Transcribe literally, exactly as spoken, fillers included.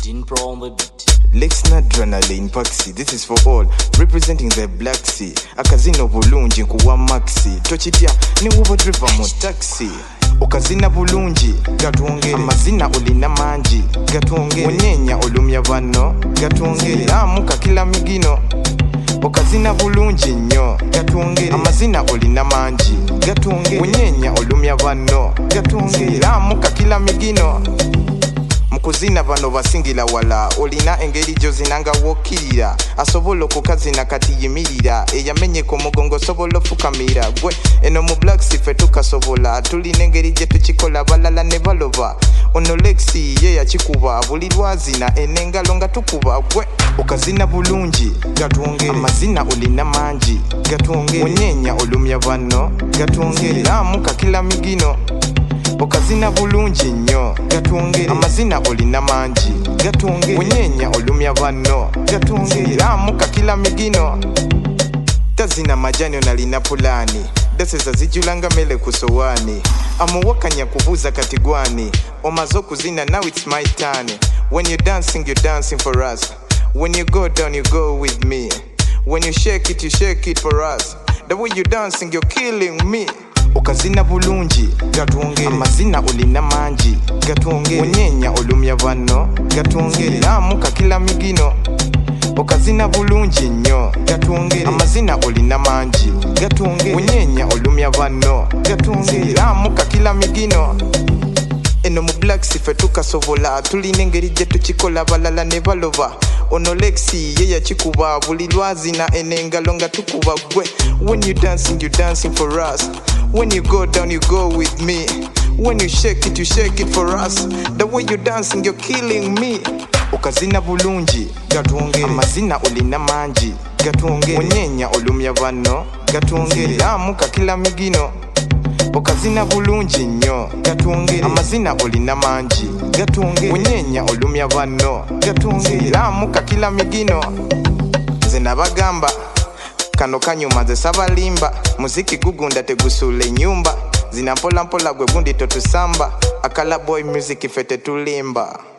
Gin Pro on the beat. Lexna Adrenaline Paxi, this is for all representing the Black Sea. Akazino bulungi nkuwa maxi tochitya ni uva driver mu taxi. Okazina bulungi gatwongere amazina olina mangi gatwongere onyenya olumya bano gatwongere amuka kila migino. Okazina bulungi nnyo gatwongere amazina olina mangi gatwongere onyenya olumya bano gatwongere amuka kila migino. Mukuzina bano basingira wala olina engeri jozinanga wokirira asobola okukazina kati yimirira eyamenye ko mugongo sobola fukamira gwe eno mu Black Sea fe tukasobola tulina engeri je tukikola balala ne baloba ono Lexi ye yakikuba buli lwazina enengalo nga tukuba gwe okazina bulungi gatwongere amazina olina mangi gatwongere onyenya olumya bano gatwongere amuka kila migino. Okazina bulungi nnyo gatwongere amazina olina mangi gatwongere onyenya olumya bano gatwongere amuka kila migino. Tazina majani onalina pulani deseza zijulanga mele kusowani amuwakanya kubuza katigwani omazo kuzina now it's my turn. When you dancing you're dancing for us, when you go down you go with me, when you shake it you shake it for us, the way you dancing you're killing me. Okazina bulungi gatwongere amazina olina mangi gatwongere onyenya olumya bano gatwongere amuka kila migino. Okazina bulungi nnyo gatwongere amazina olina mangi gatwongere onyenya olumya bano gatwongere amuka kila migino. Eno mu Black Sea fe tukasobola tulina engeri je tukikola balala ne baloba ono Lexi ye yakikuba buli lwazina enengalo nga tukuba gwe. When you dancing you dancing for us, when you go down you go with me, when you shake it you shake it for us, the way you dancing you're killing me. Okazina bulungi gatwongere amazina olina mangi gatwongere onyenya olumya bano gatwongere amuka kila migino. Okazina bulungi nnyo gatwongere amazina olina mangi gatwongere onyenya olumya bano gatwongere amuka kila migino. Nze nabagamba kano kanyuma ze sabalimba muziki gugunda tegusula enyumba zina mpola mpola gwe gundi totusamba akala boy music fete tulimba.